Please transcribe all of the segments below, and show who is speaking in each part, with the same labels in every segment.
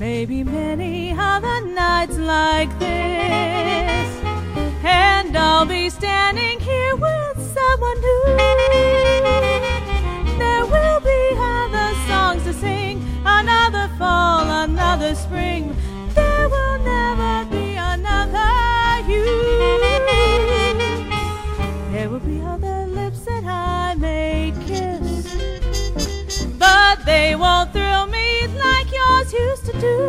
Speaker 1: may be many other nights like this, and I'll be standing here with someone new. There will be other songs to sing, another fall, another spring. There will never be another you. There will be other lips that I may kiss, but they won't thrill me like yours used to do.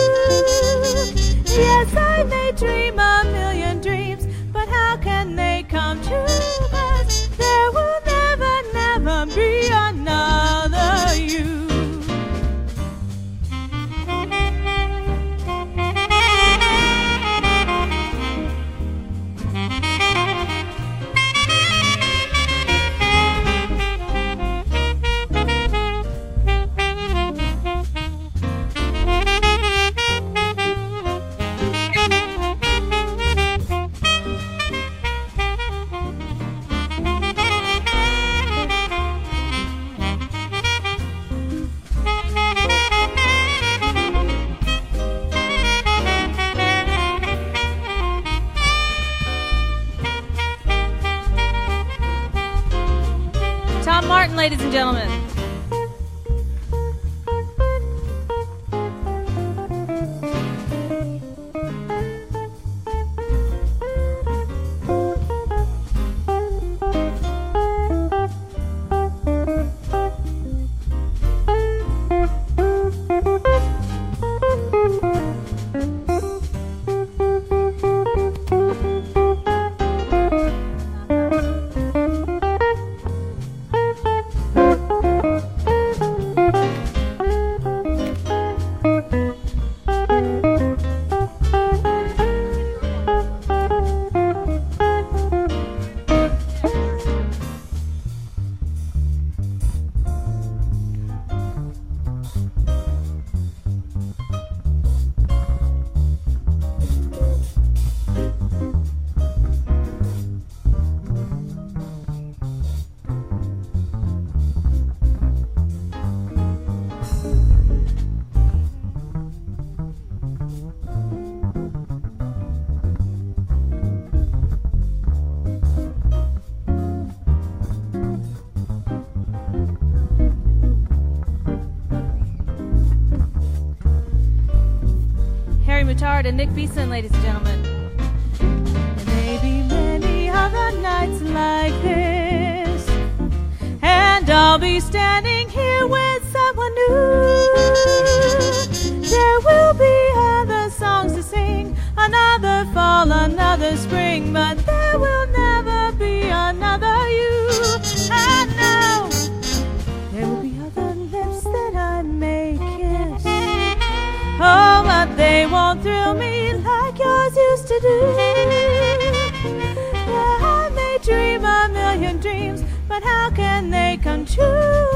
Speaker 1: Yes, I may dream a million dreams, but how can they come true? 'Cause there will never, never be another you. Tom Martin, ladies and gentlemen. Mutard and Nick Beeson, ladies and gentlemen. There may be many other nights like this, and I'll be standing here with someone new. There will be other songs to sing, another fall, another spring, but there will never be another you. I know there will be other lips that I may kiss, oh, but they won't thrill me like yours used to do. Yeah, I may dream a million dreams, but how can they come true?